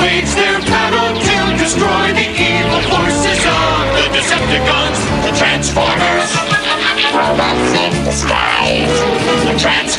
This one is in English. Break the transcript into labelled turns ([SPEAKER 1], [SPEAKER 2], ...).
[SPEAKER 1] wage their battle to destroy the evil forces of the Decepticons, the Transformers. Robots in disguise, the Transformers.